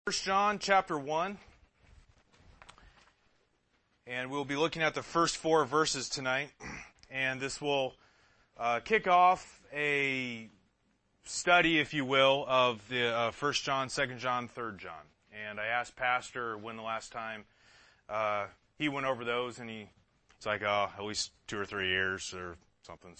1 John chapter 1, and we'll be looking at the first 4 verses tonight, and this will kick off a study, if you will, of the 1 John, 2 John, 3 John. And I asked Pastor when the last time he went over those, and it's like, at least 2 or 3 years or something.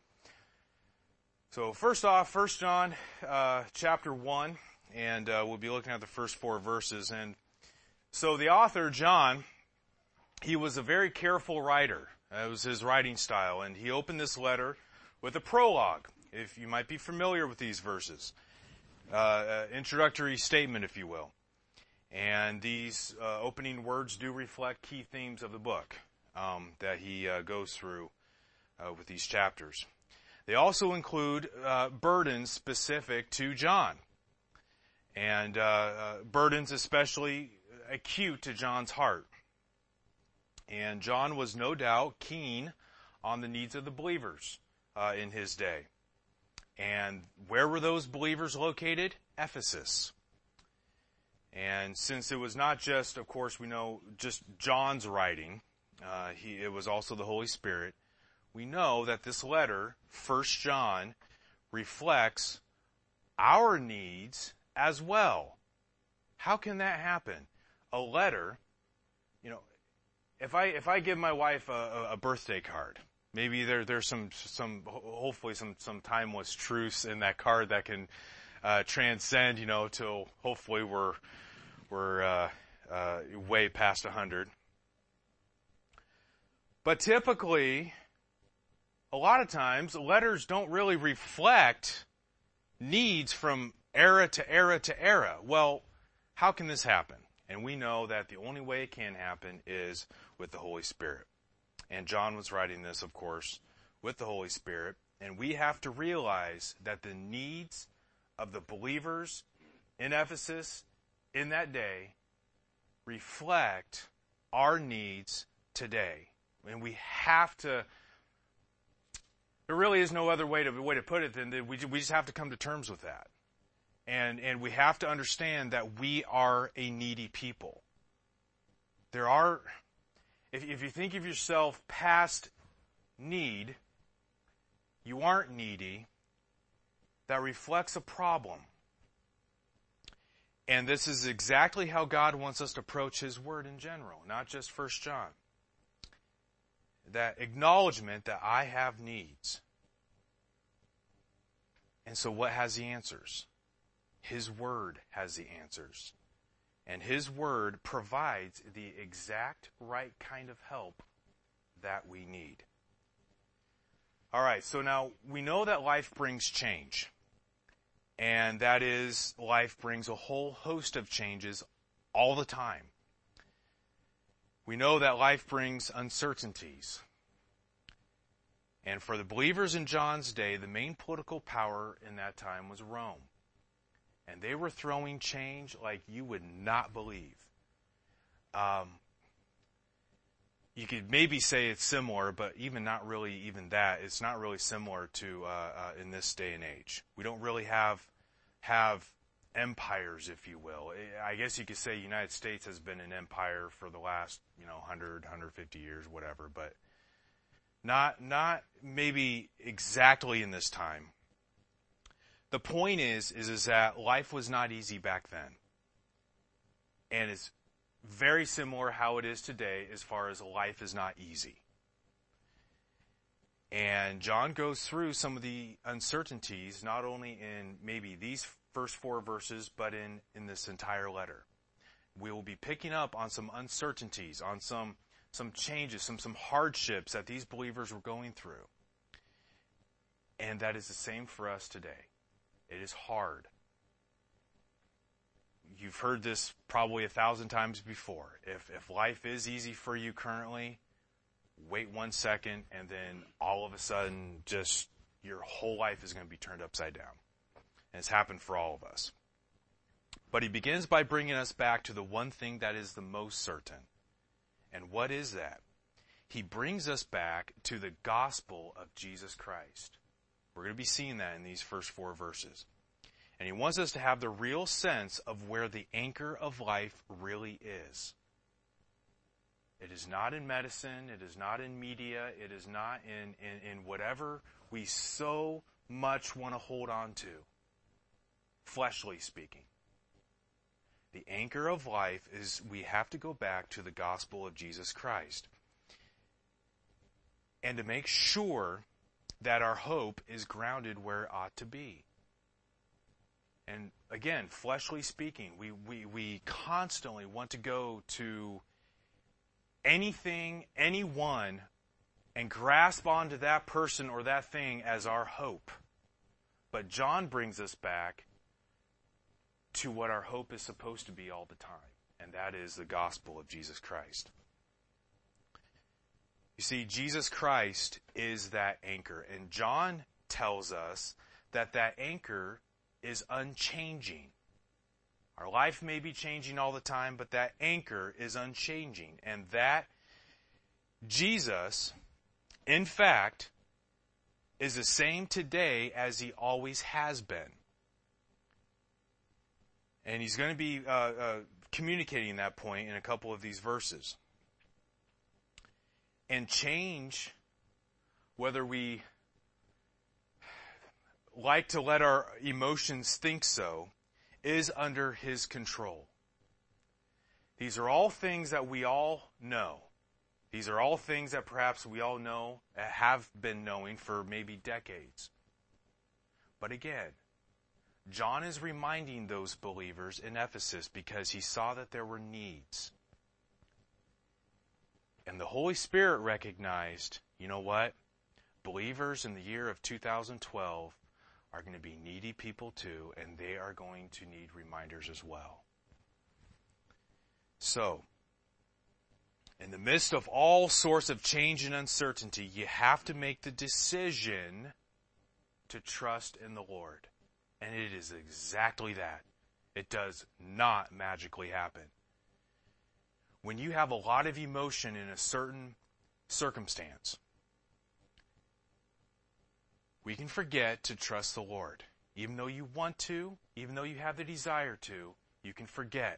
So first off, 1 John chapter 1. And we'll be looking at the first 4 verses. And so the author, John, he was a very careful writer. That was his writing style. And he opened this letter with a prologue, if you might be familiar with these verses. Introductory statement, if you will. And these opening words do reflect key themes of the book that he goes through with these chapters. They also include burdens specific to John. And burdens especially acute to John's heart. And John was no doubt keen on the needs of the believers in his day. And where were those believers located? Ephesus. And since it was not just, of course, we know, just John's writing, it was also the Holy Spirit, we know that this letter, 1 John, reflects our needs as well. How can that happen? A letter, if I give my wife a birthday card, maybe there's some hopefully some timeless truths in that card that can transcend, till hopefully we're way past 100. But typically, a lot of times, letters don't really reflect needs from era to era to era. Well, how can this happen? And we know that the only way it can happen is with the Holy Spirit. And John was writing this, of course, with the Holy Spirit. And we have to realize that the needs of the believers in Ephesus in that day reflect our needs today. And we have to, there really is no other way to put it than that we just have to come to terms with that. And we have to understand that we are a needy people. If you think of yourself past need, you aren't needy. That reflects a problem. And this is exactly how God wants us to approach His Word in general, not just 1 John. That acknowledgement that I have needs. And so what has the answers? His Word has the answers. And His Word provides the exact right kind of help that we need. All right, so now we know that life brings change. And that is, life brings a whole host of changes all the time. We know that life brings uncertainties. And for the believers in John's day, the main political power in that time was Rome. And they were throwing change like you would not believe. You could maybe say it's similar, but even that, it's not really similar to in this day and age. We don't really have empires, if you will. I guess you could say the United States has been an empire for the last 100, 150 years, whatever, but not maybe exactly in this time. The point is that life was not easy back then. And it's very similar how it is today as far as life is not easy. And John goes through some of the uncertainties, not only in maybe these first 4 verses, but in this entire letter. We will be picking up on some uncertainties, on some changes, some hardships that these believers were going through. And that is the same for us today. It is hard. You've heard this probably 1,000 times before. If life is easy for you currently, wait 1 second, and then all of a sudden, just your whole life is going to be turned upside down. And it's happened for all of us. But he begins by bringing us back to the one thing that is the most certain. And what is that? He brings us back to the gospel of Jesus Christ. We're going to be seeing that in these first 4 verses. And he wants us to have the real sense of where the anchor of life really is. It is not in medicine. It is not in media. It is not in whatever we so much want to hold on to, fleshly speaking. The anchor of life is we have to go back to the gospel of Jesus Christ. And to make sure that our hope is grounded where it ought to be. And again, fleshly speaking, we constantly want to go to anything, anyone, and grasp onto that person or that thing as our hope. But John brings us back to what our hope is supposed to be all the time, and that is the gospel of Jesus Christ. You see, Jesus Christ is that anchor, and John tells us that that anchor is unchanging. Our life may be changing all the time, but that anchor is unchanging. And that Jesus, in fact, is the same today as he always has been. And he's going to be communicating that point in a couple of these verses. And change, whether we like to let our emotions think so, is under his control. These are all things that we all know. These are all things that perhaps we all know, have been knowing for maybe decades. But again, John is reminding those believers in Ephesus because he saw that there were needs. And the Holy Spirit recognized, you know what? Believers in the year of 2012 are going to be needy people too, and they are going to need reminders as well. So, in the midst of all sorts of change and uncertainty, you have to make the decision to trust in the Lord. And it is exactly that. It does not magically happen. When you have a lot of emotion in a certain circumstance, we can forget to trust the Lord. Even though you want to, even though you have the desire to, you can forget.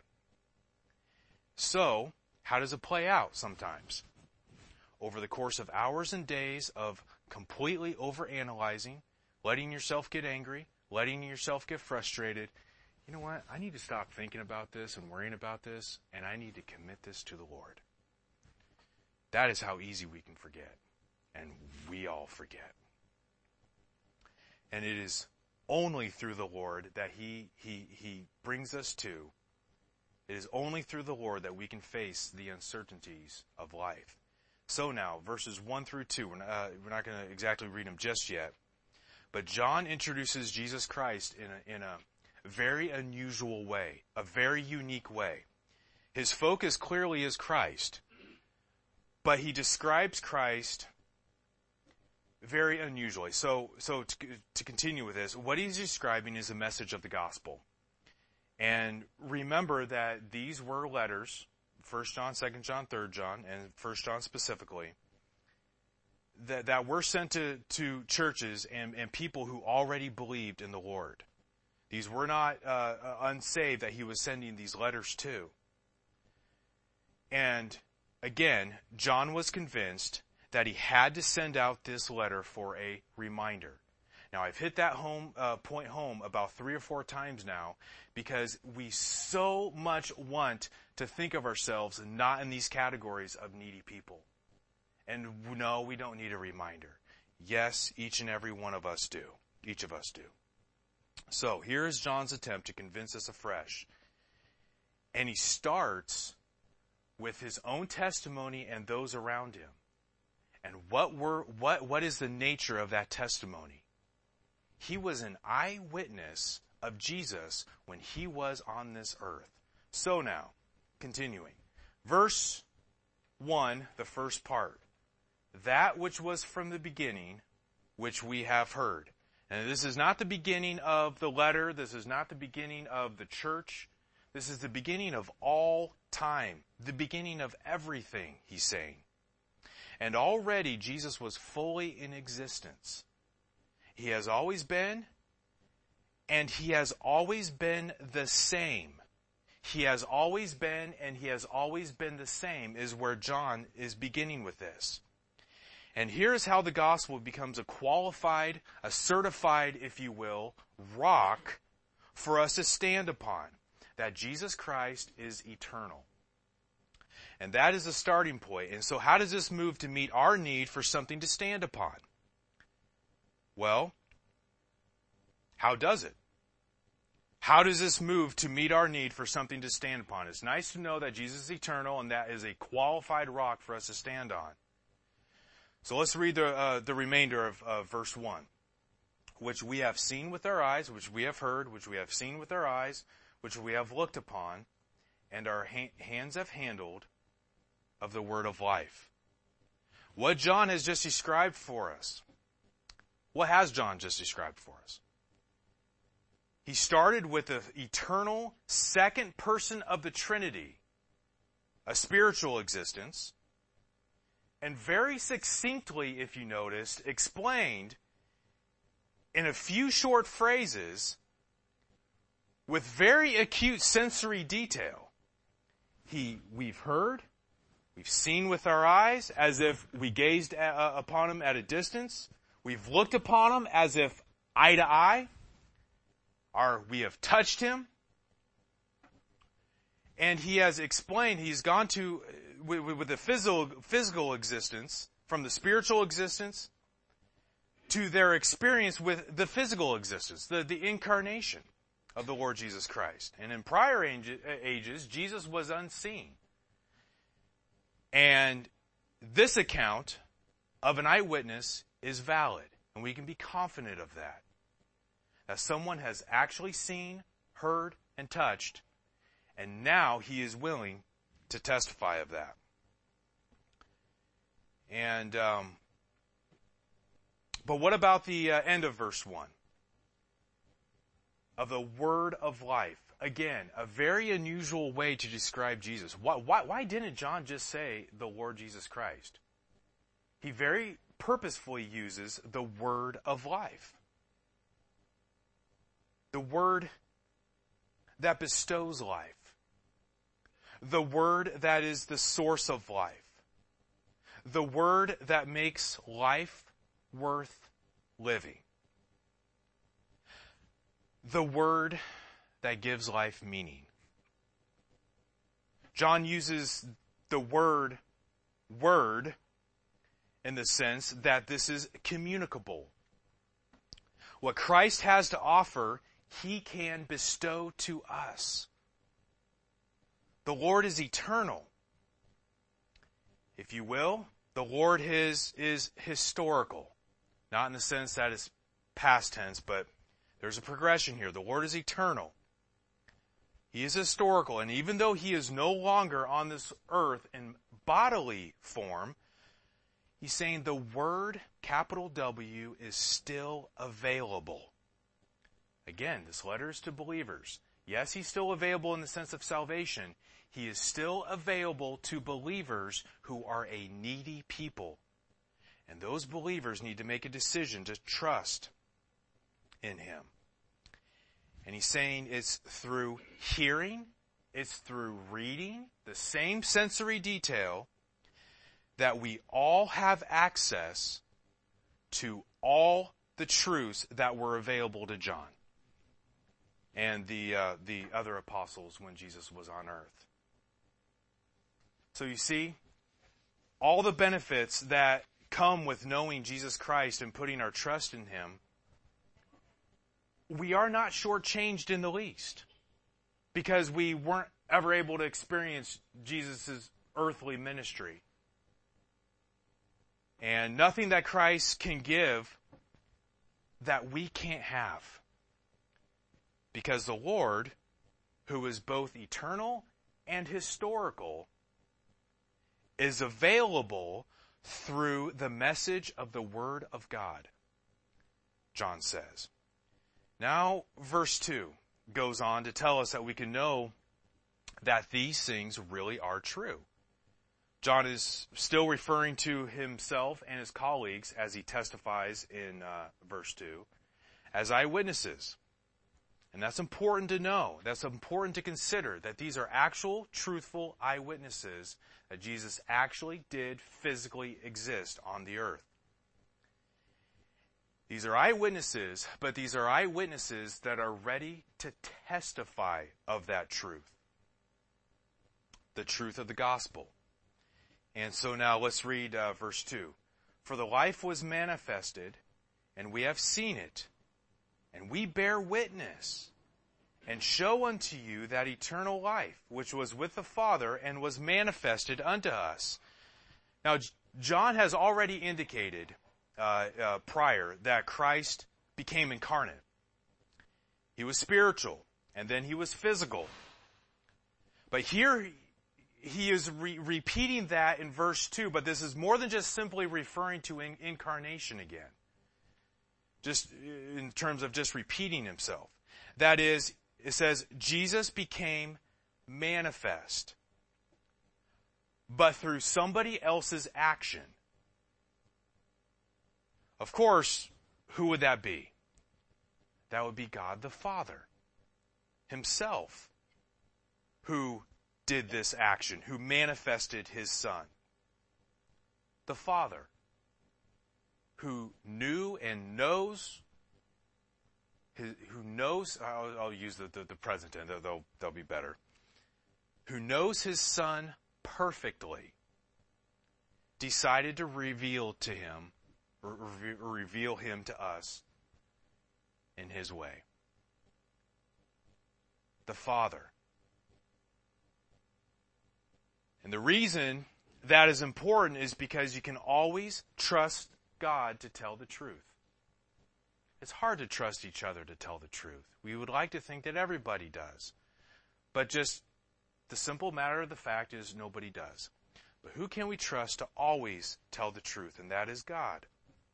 So, how does it play out sometimes? Over the course of hours and days of completely overanalyzing, letting yourself get angry, letting yourself get frustrated, you know what? I need to stop thinking about this and worrying about this, and I need to commit this to the Lord. That is how easy we can forget. And we all forget. And it is only through the Lord that He brings us to. It is only through the Lord that we can face the uncertainties of life. So now, verses 1 through 2, we're not going to exactly read them just yet. But John introduces Jesus Christ in a very unusual way, a very unique way. His focus clearly is Christ, but he describes Christ very unusually. So to continue with this, what he's describing is the message of the gospel. And remember that these were letters, 1 John, 2 John, 3 John, and 1 John specifically, that were sent to churches and people who already believed in the Lord. These were not unsaved that he was sending these letters to. And again, John was convinced that he had to send out this letter for a reminder. Now, I've hit that point home about 3 or 4 times now because we so much want to think of ourselves not in these categories of needy people. And no, we don't need a reminder. Yes, each and every one of us do. Each of us do. So here is John's attempt to convince us afresh. And he starts with his own testimony and those around him. And what is the nature of that testimony? He was an eyewitness of Jesus when he was on this earth. So now, continuing. Verse 1, the first part. That which was from the beginning, which we have heard. And this is not the beginning of the letter. This is not the beginning of the church. This is the beginning of all time. The beginning of everything, he's saying. And already Jesus was fully in existence. He has always been, and he has always been the same. He has always been, and he has always been the same, is where John is beginning with this. And here's how the gospel becomes a qualified, a certified, if you will, rock for us to stand upon. That Jesus Christ is eternal. And that is the starting point. And so how does this move to meet our need for something to stand upon? Well, how does it? How does this move to meet our need for something to stand upon? It's nice to know that Jesus is eternal and that is a qualified rock for us to stand on. So let's read the remainder of verse 1. Which we have seen with our eyes, which we have heard, which we have seen with our eyes, which we have looked upon, and our hands have handled of the word of life. What John has just described for us. What has John just described for us? He started with the eternal second person of the Trinity, a spiritual existence, and very succinctly, if you noticed, explained in a few short phrases with very acute sensory detail. We've heard, we've seen with our eyes as if we gazed upon him at a distance. We've looked upon him as if eye to eye. We have touched him. And he has explained, he's gone to, with the physical existence, from the spiritual existence, to their experience with the physical existence, the incarnation of the Lord Jesus Christ. And in prior ages, Jesus was unseen. And this account of an eyewitness is valid, and we can be confident of that. That someone has actually seen, heard, and touched, and now he is willing to testify of that. And but what about the end of verse 1? Of the word of life. Again, a very unusual way to describe Jesus. Why didn't John just say the Lord Jesus Christ? He very purposefully uses the word of life. The word that bestows life. The word that is the source of life. The word that makes life worth living. The word that gives life meaning. John uses the word in the sense that this is communicable. What Christ has to offer, he can bestow to us. The Lord is eternal. If you will, the Lord is historical. Not in the sense that it's past tense, but there's a progression here. The Lord is eternal. He is historical, and even though he is no longer on this earth in bodily form, he's saying the word, capital W, is still available. Again, this letter is to believers. Yes, he's still available in the sense of salvation. He is still available to believers who are a needy people. And those believers need to make a decision to trust in him. And he's saying it's through hearing, it's through reading, the same sensory detail, that we all have access to all the truths that were available to John and the other apostles when Jesus was on earth. So you see, all the benefits that come with knowing Jesus Christ and putting our trust in him, we are not shortchanged in the least, because we weren't ever able to experience Jesus' earthly ministry. And nothing that Christ can give that we can't have. Because the Lord, who is both eternal and historical, is available through the message of the Word of God, John says. Now, verse 2 goes on to tell us that we can know that these things really are true. John is still referring to himself and his colleagues, as he testifies in verse 2, as eyewitnesses. And that's important to know. That's important to consider, that these are actual, truthful eyewitnesses that Jesus actually did physically exist on the earth. These are eyewitnesses, but these are eyewitnesses that are ready to testify of that truth. The truth of the gospel. And so now let's read verse 2. For the life was manifested, and we have seen it, and we bear witness, and show unto you that eternal life, which was with the Father, and was manifested unto us. Now, John has already indicated prior that Christ became incarnate. He was spiritual, and then he was physical. But here he is repeating that in verse 2, but this is more than just simply referring to incarnation again. Just in terms of just repeating himself. That is, it says, Jesus became manifest, but through somebody else's action. Of course, who would that be? That would be God the Father himself, who did this action, who manifested his Son. The Father, who knew and knows, I'll use the present tense, they'll be better, who knows his Son perfectly, decided to reveal to him, or reveal him to us in his way. The Father. And the reason that is important is because you can always trust God to tell the truth. It's hard to trust each other to tell the truth. We would like to think that everybody does. But just the simple matter of the fact is nobody does. But who can we trust to always tell the truth? And that is God.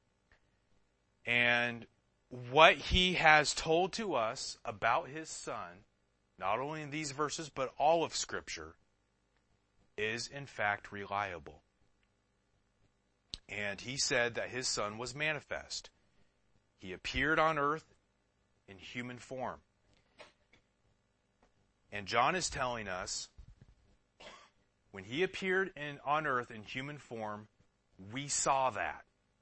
And what he has told to us about his Son, not only in these verses, but all of Scripture, is in fact reliable. And he said that his Son was manifest. He appeared on earth in human form. And John is telling us, when he appeared on earth in human form, we saw that.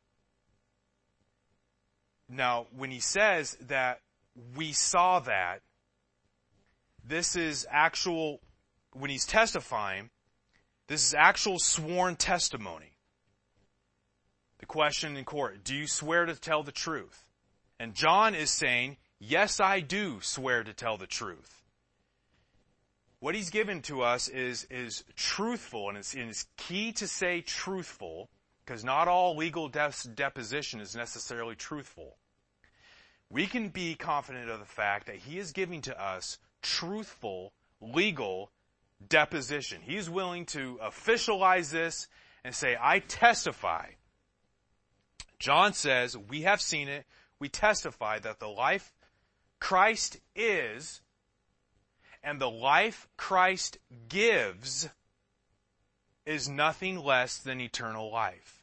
Now, when he says that we saw that, this is actual, when he's testifying, this is actual sworn testimony. The question in court, do you swear to tell the truth? And John is saying, yes, I do swear to tell the truth. What he's given to us is truthful, and it's key to say truthful, because not all legal deposition is necessarily truthful. We can be confident of the fact that he is giving to us truthful, legal deposition. He's willing to officialize this and say, I testify. John says, we have seen it. We testify that the life Christ is and the life Christ gives is nothing less than eternal life.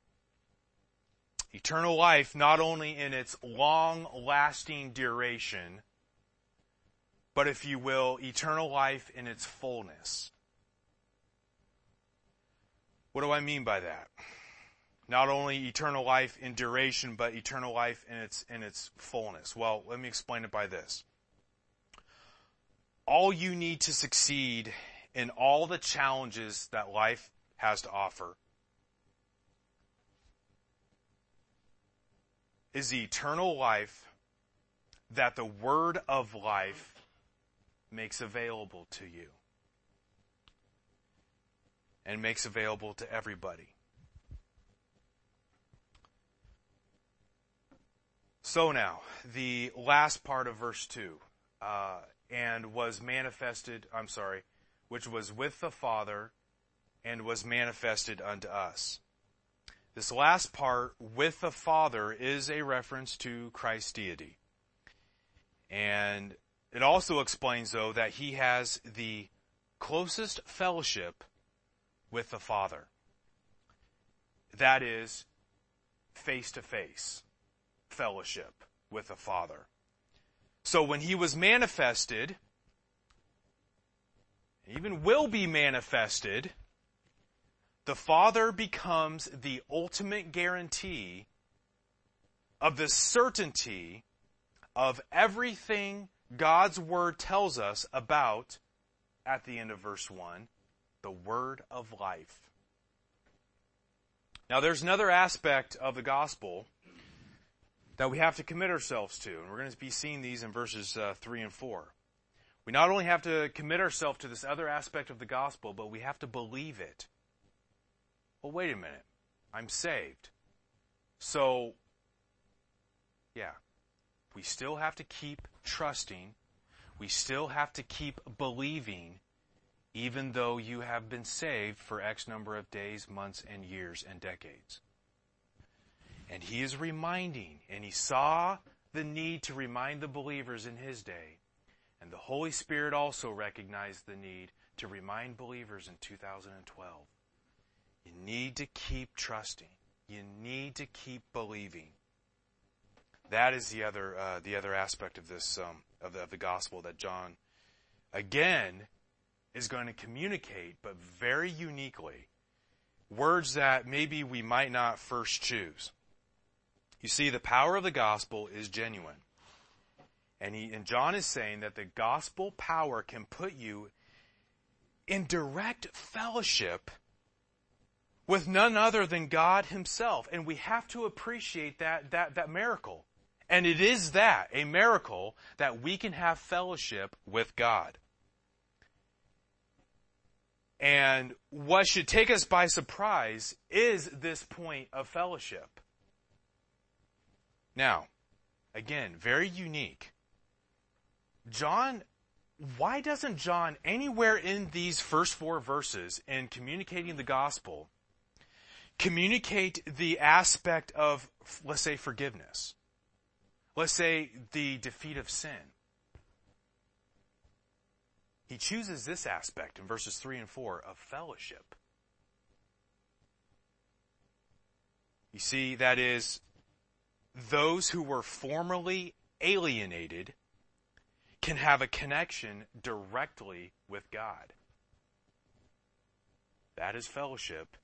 Eternal life not only in its long-lasting duration, but if you will, eternal life in its fullness. What do I mean by that? Not only eternal life in duration, but eternal life in its fullness. Well, let me explain it by this. All you need to succeed in all the challenges that life has to offer is the eternal life that the Word of life makes available to you and makes available to everybody. So now, the last part of verse 2, and was manifested, which was with the Father and was manifested unto us. This last part, with the Father, is a reference to Christ's deity. And it also explains, though, that he has the closest fellowship with the Father. That is, face-to-face fellowship with the Father. So when he was manifested, even will be manifested, the Father becomes the ultimate guarantee of the certainty of everything God's Word tells us about, at the end of verse 1, the Word of life. Now there's another aspect of the gospel that we have to commit ourselves to, and we're going to be seeing these in verses 3 and 4. We not only have to commit ourselves to this other aspect of the gospel, but we have to believe it. Well, wait a minute. I'm saved. So, yeah, we still have to keep trusting. We still have to keep believing, even though you have been saved for X number of days, months, and years, and decades. And he is reminding, and he saw the need to remind the believers in his day. And the Holy Spirit also recognized the need to remind believers in 2012. You need to keep trusting. You need to keep believing. That is the other aspect of this of the gospel that John again is going to communicate, but very uniquely, words that maybe we might not first choose. You see, the power of the gospel is genuine. And John is saying that the gospel power can put you in direct fellowship with none other than God himself. And we have to appreciate that miracle. And it is that, a miracle, that we can have fellowship with God. And what should take us by surprise is this point of fellowship. Now, again, very unique. Why doesn't John, anywhere in these first 4 verses in communicating the gospel, communicate the aspect of, let's say, forgiveness? Let's say the defeat of sin. He chooses this aspect in verses 3 and 4 of fellowship. You see, that is, those who were formerly alienated can have a connection directly with God. That is fellowship,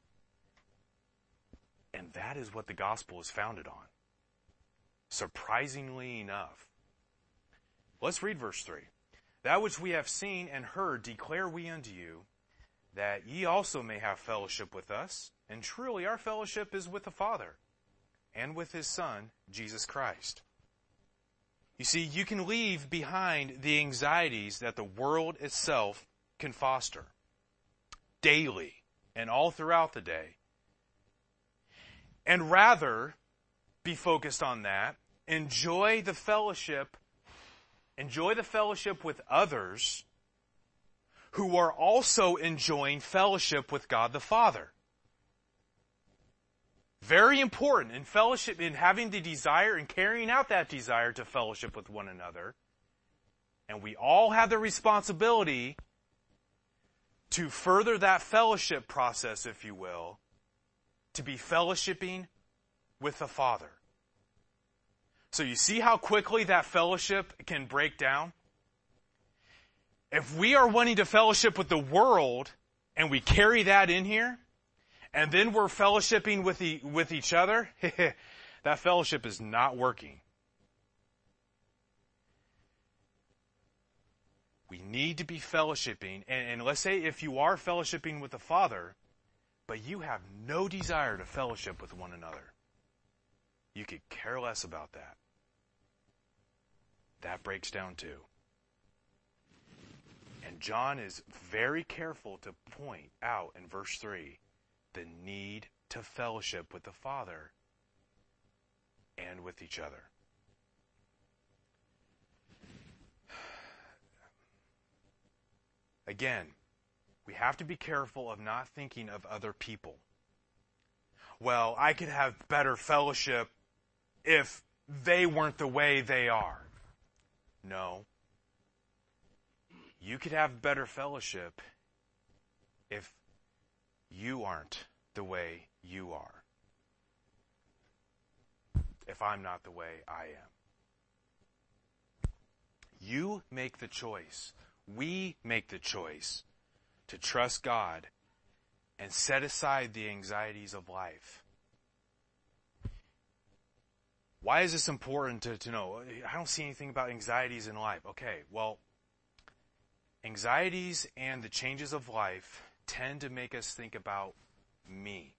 and that is what the gospel is founded on. Surprisingly enough. Let's read verse 3. That which we have seen and heard declare we unto you, that ye also may have fellowship with us. And truly our fellowship is with the Father, and with his Son, Jesus Christ. You see, you can leave behind the anxieties that the world itself can foster daily and all throughout the day, and rather be focused on that. Enjoy the fellowship with others who are also enjoying fellowship with God the Father. Very important in fellowship, in having the desire and carrying out that desire to fellowship with one another. And we all have the responsibility to further that fellowship process, if you will, to be fellowshipping with the Father. So you see how quickly that fellowship can break down? If we are wanting to fellowship with the world and we carry that in here, and then we're fellowshipping with each other, that fellowship is not working. We need to be fellowshipping, and let's say if you are fellowshipping with the Father, but you have no desire to fellowship with one another, you could care less about that. That breaks down too. And John is very careful to point out in verse 3 the need to fellowship with the Father and with each other. Again, we have to be careful of not thinking of other people. Well, I could have better fellowship if they weren't the way they are. No. You could have better fellowship if you aren't the way you are. If I'm not the way I am. You make the choice. We make the choice to trust God and set aside the anxieties of life. Why is this important to know? I don't see anything about anxieties in life. Okay, well, anxieties and the changes of life tend to make us think about me.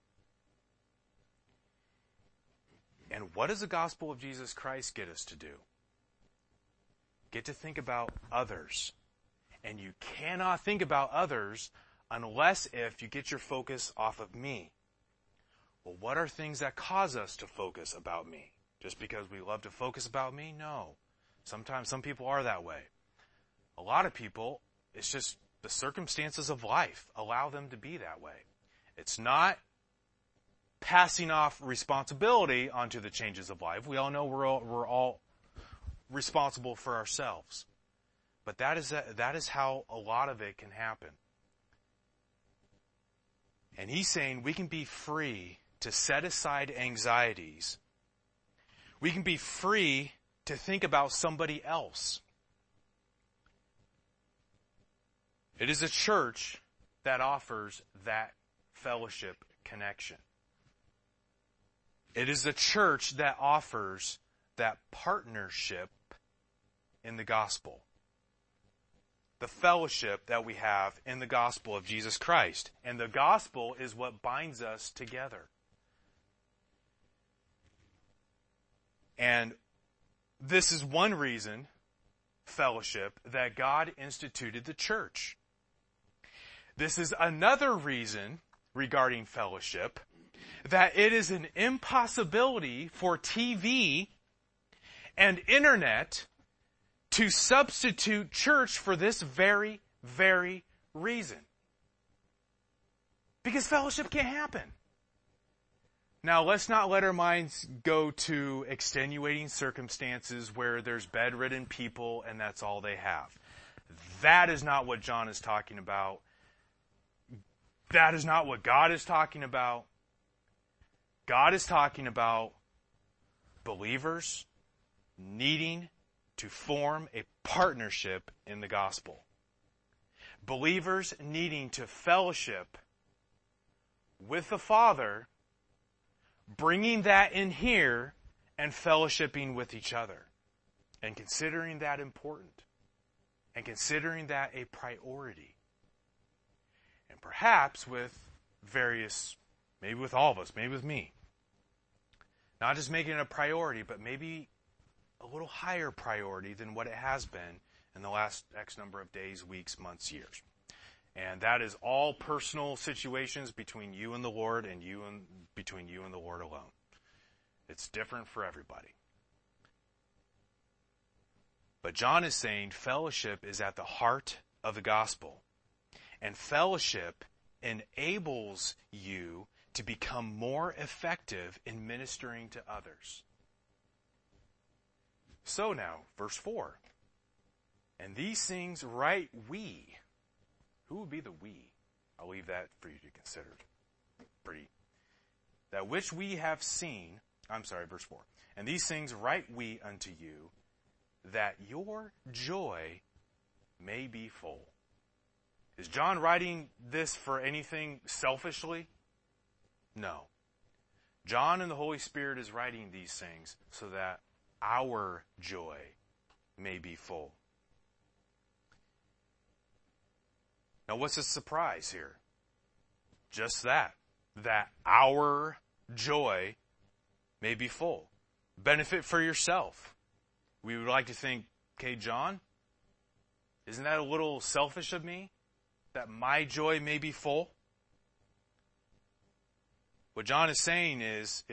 And what does the gospel of Jesus Christ get us to do? Get to think about others. And you cannot think about others unless if you get your focus off of me. Well, what are things that cause us to focus about me? Just because we love to focus about me? No. Sometimes some people are that way. A lot of people, it's just the circumstances of life allow them to be that way. It's not passing off responsibility onto the changes of life. We all know we're all responsible for ourselves. But that is how a lot of it can happen. And he's saying we can be free to set aside anxieties. We can be free to think about somebody else. It is a church that offers that fellowship connection. It is a church that offers that partnership in the gospel. The fellowship that we have in the gospel of Jesus Christ. And the gospel is what binds us together. And this is one reason, fellowship, that God instituted the church. This is another reason regarding fellowship, that it is an impossibility for TV and internet to substitute church for this very, very reason. Because fellowship can't happen. Now, let's not let our minds go to extenuating circumstances where there's bedridden people and that's all they have. That is not what John is talking about. That is not what God is talking about. God is talking about believers needing to form a partnership in the gospel. Believers needing to fellowship with the Father, bringing that in here and fellowshipping with each other. And considering that important. And considering that a priority. And perhaps with various, maybe with all of us, maybe with me. Not just making it a priority, but maybe a little higher priority than what it has been in the last X number of days, weeks, months, years. And that is all personal situations between you and the Lord and between you and the Lord alone. It's different for everybody. But John is saying fellowship is at the heart of the gospel. And fellowship enables you to become more effective in ministering to others. So now, verse 4. And these things write we. Who would be the we? I'll leave that for you to consider. That which we have seen, verse 4. And these things write we unto you, that your joy may be full. Is John writing this for anything selfishly? No. John and the Holy Spirit is writing these things so that our joy may be full. Now, what's the surprise here? Just that our joy may be full. Benefit for yourself. We would like to think, okay, John, isn't that a little selfish of me? That my joy may be full? What John is saying is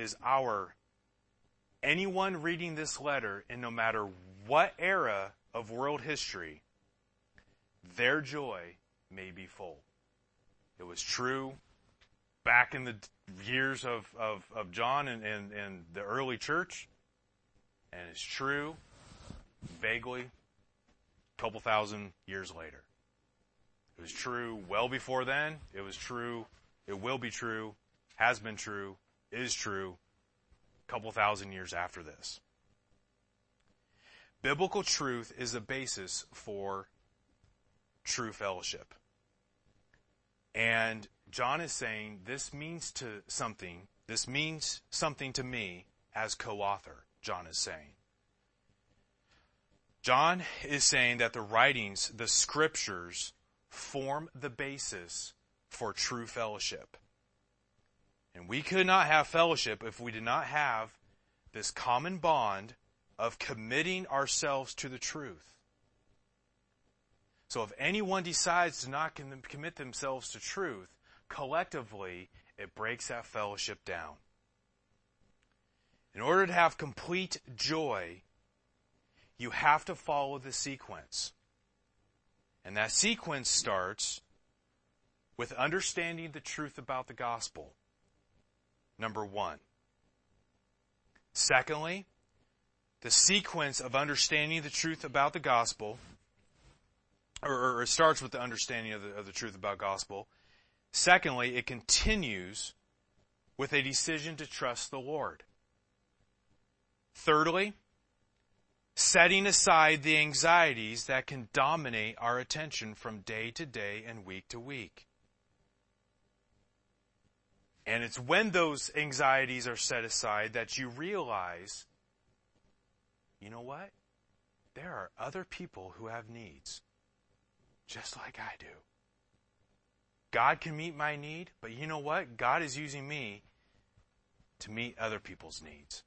anyone reading this letter, in no matter what era of world history, their joy may be full. It was true back in the years of John and the early church, and it's true vaguely a couple thousand years later. It was true well before then. It was true. It will be true. Has been true. Is true. A couple thousand years after this. Biblical truth is a basis for true fellowship. And John is saying this means something to me as co-author, John is saying. John is saying that the writings, the scriptures, form the basis for true fellowship. And we could not have fellowship if we did not have this common bond of committing ourselves to the truth. So if anyone decides to not commit themselves to truth, collectively, it breaks that fellowship down. In order to have complete joy, you have to follow the sequence. And that sequence starts with understanding the truth about the gospel. Number one. Secondly, the sequence of understanding the truth about the gospel, or it starts with the understanding of the truth about gospel. Secondly, it continues with a decision to trust the Lord. Thirdly, setting aside the anxieties that can dominate our attention from day to day and week to week. And it's when those anxieties are set aside that you realize, you know what? There are other people who have needs, just like I do. God can meet my need, but you know what? God is using me to meet other people's needs.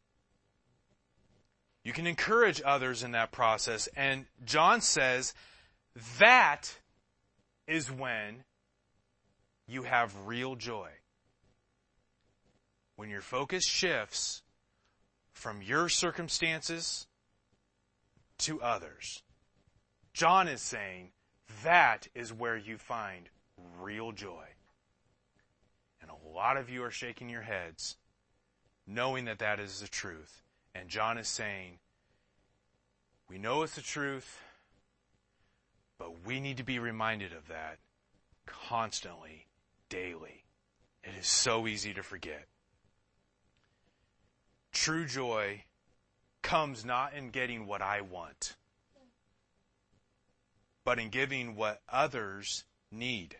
You can encourage others in that process, and John says that is when you have real joy. When your focus shifts from your circumstances to others. John is saying that is where you find real joy. And a lot of you are shaking your heads, knowing that that is the truth. And John is saying, we know it's the truth, but we need to be reminded of that constantly, daily. It is so easy to forget. True joy comes not in getting what I want, but in giving what others need.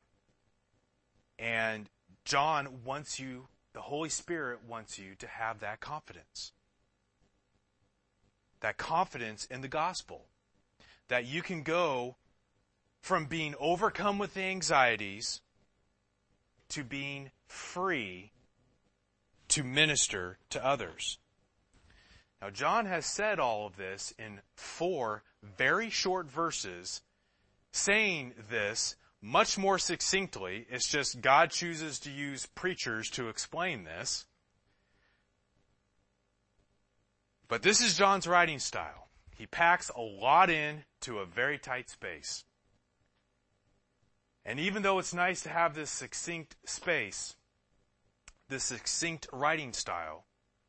And John wants you, the Holy Spirit wants you to have that confidence. That confidence in the gospel. That you can go from being overcome with the anxieties to being free to minister to others. Now, John has said all of this in 4 very short verses, saying this much more succinctly. It's just God chooses to use preachers to explain this. But this is John's writing style. He packs a lot into a very tight space. And even though it's nice to have this succinct space, this succinct writing style,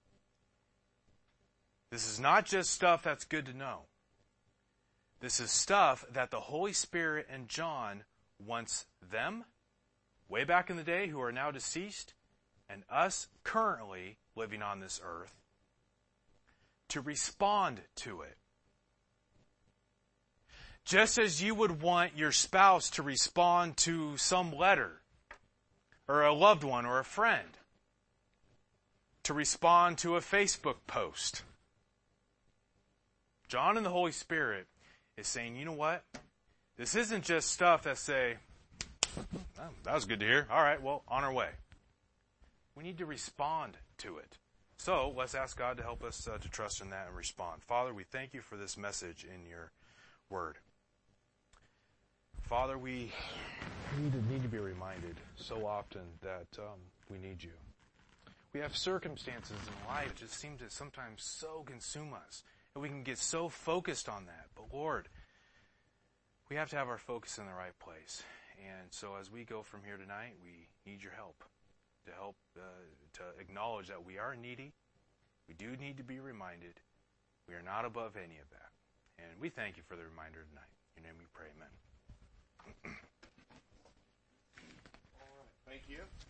this is not just stuff that's good to know. This is stuff that the Holy Spirit and John wants them, way back in the day, who are now deceased, and us currently living on this earth, to respond to it. Just as you would want your spouse to respond to some letter, or a loved one, or a friend, to respond to a Facebook post. John and the Holy Spirit is saying, you know what? This isn't just stuff that say, oh, that was good to hear. All right, well, on our way. We need to respond to it. So let's ask God to help us to trust in that and respond. Father, we thank you for this message in your word. Father, we need to be reminded so often that we need you. We have circumstances in life that just seem to sometimes so consume us, and we can get so focused on that. But Lord, we have to have our focus in the right place. And so as we go from here tonight, we need your help to acknowledge that we are needy. We do need to be reminded we are not above any of that. And we thank you for the reminder tonight. In your name we pray, amen. All right, thank you.